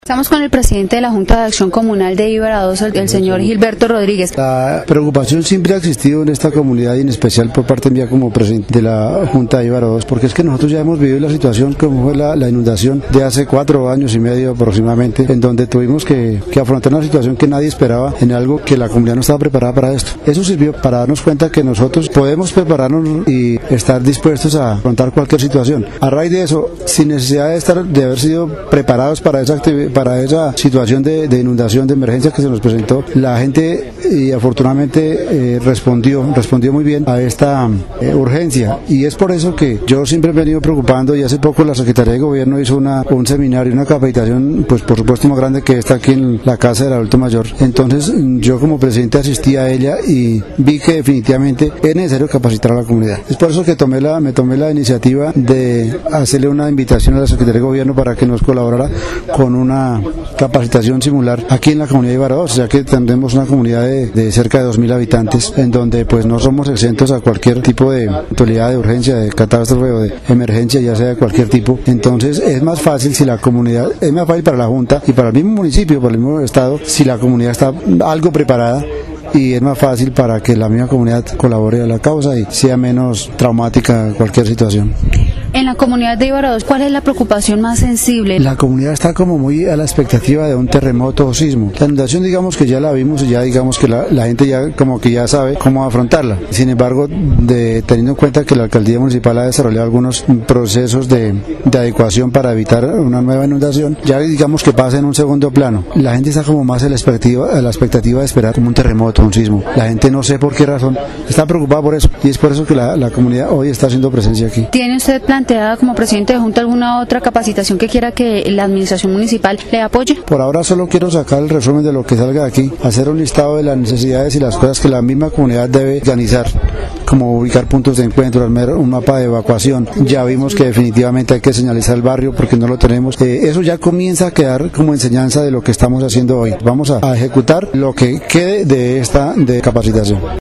Estamos con el presidente de la Junta de Acción Comunal de Ibarados, el señor Gilberto Rodríguez. La preocupación siempre ha existido en esta comunidad y en especial por parte mía como presidente de la Junta de Ibarados, porque es que nosotros ya hemos vivido la situación como fue la inundación de hace 4 años y medio aproximadamente, en donde tuvimos que afrontar una situación que nadie esperaba, en algo que la comunidad no estaba preparada para esto. Eso sirvió para darnos cuenta que nosotros podemos prepararnos y estar dispuestos a afrontar cualquier situación. A raíz de eso, sin necesidad de haber sido preparados para esa situación de inundación, de emergencia que se nos presentó, la gente afortunadamente respondió muy bien a esta urgencia, y es por eso que yo siempre he venido preocupando, y hace poco la Secretaría de Gobierno hizo un seminario, una capacitación, pues por supuesto más grande, que está aquí en la Casa del Adulto Mayor. Entonces yo como presidente asistí a ella y vi que definitivamente es necesario capacitar a la comunidad. Es por eso que me tomé la iniciativa de hacerle una invitación a la Secretaría de Gobierno para que nos colaborara con una capacitación similar aquí en la comunidad de Ibarados, ya que tendremos una comunidad de cerca de 2000 habitantes, en donde pues no somos exentos a cualquier tipo de eventualidad, de urgencia, de catástrofe o de emergencia, ya sea de cualquier tipo. Entonces es más fácil si la comunidad, es más fácil para la Junta y para el mismo municipio, para el mismo estado, si la comunidad está algo preparada, y es más fácil para que la misma comunidad colabore a la causa y sea menos traumática cualquier situación. En la comunidad de Ibarados, ¿cuál es la preocupación más sensible? La comunidad está como muy a la expectativa de un terremoto o sismo. La inundación, digamos que ya la vimos y ya digamos que la gente ya como que ya sabe cómo afrontarla. Sin embargo, teniendo en cuenta que la alcaldía municipal ha desarrollado algunos procesos de adecuación para evitar una nueva inundación, ya digamos que pasa en un segundo plano. La gente está como más a la expectativa de esperar como un terremoto, un sismo. La gente, no sé por qué razón, está preocupada por eso, y es por eso que la comunidad hoy está haciendo presencia aquí. ¿Tiene usted planteada como presidente de Junta alguna otra capacitación que quiera que la administración municipal le apoye? Por ahora solo quiero sacar el resumen de lo que salga de aquí, hacer un listado de las necesidades y las cosas que la misma comunidad debe organizar, como ubicar puntos de encuentro, armar un mapa de evacuación. Ya vimos que definitivamente hay que señalizar el barrio porque no lo tenemos. Eso ya comienza a quedar como enseñanza de lo que estamos haciendo hoy. Vamos a ejecutar lo que quede de esta capacitación.